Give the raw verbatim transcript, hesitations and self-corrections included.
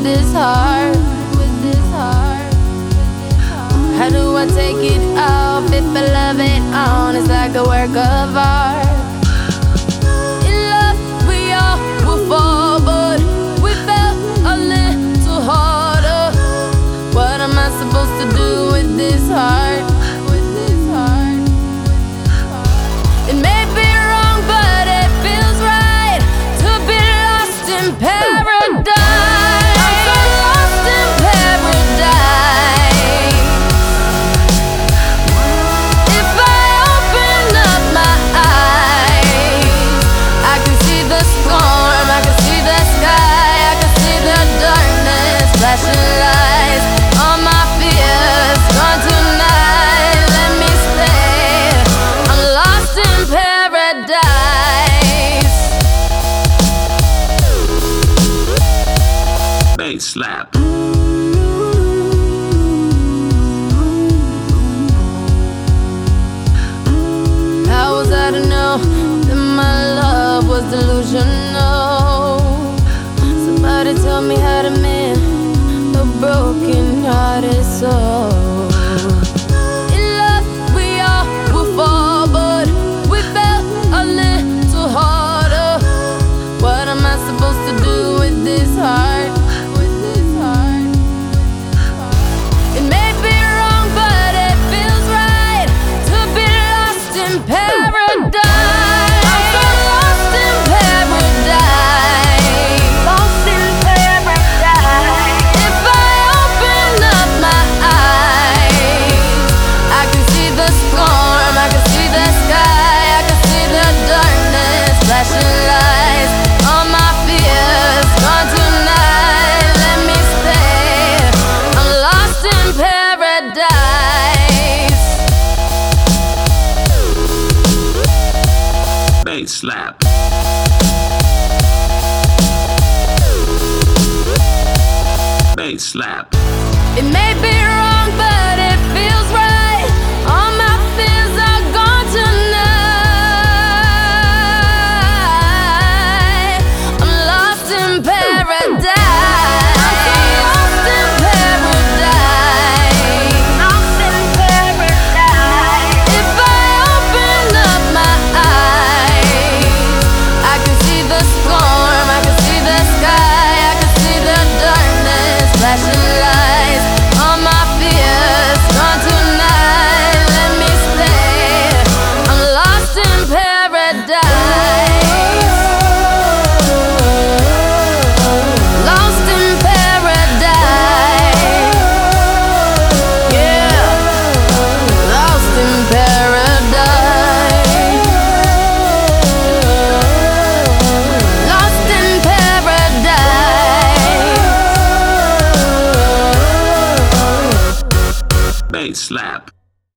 this heart, with this heart. How do I take it off if I love it on? It's like a work of art. In love we all will fall, but we fell a little harder. What am I supposed to do with this heart? With this heart. It may be wrong, but it feels right to be lost in paradise. I'm so lost in paradise. If I open up my eyes, I can see the storm, I can see the sky, I can see the darkness, flashing lights. All my fears gone tonight. Let me stay. I'm lost in paradise. Bass slap. How was I to know that my love was delusional? Somebody tell me how to mend a broken-hearted soul. In love we all will fall, but we fell a little harder. What am I supposed to do with this heart? With this heart. It may be wrong, but it feels right to be lost in paradise. I'm so lost in paradise. Lost in paradise. If I open up my eyes, I can see the storm, I can see the sky, I can see the darkness, flashing lights. All my fears gone tonight. Let me stay. I'm lost in paradise. Bass slap. Bass slap. It may be wrong, but it feels right. All my fears are gone tonight. I'm lost in paradise. I'm so lost in paradise. Lost in paradise. If I open up my eyes, I can see the storm, I can see the sky, I can see the darkness, flashing lights. All my fears gone tonight. Let me stay. I'm lost in paradise. Lost in paradise. Yeah. Lost in paradise. Lost in paradise. Bass slap.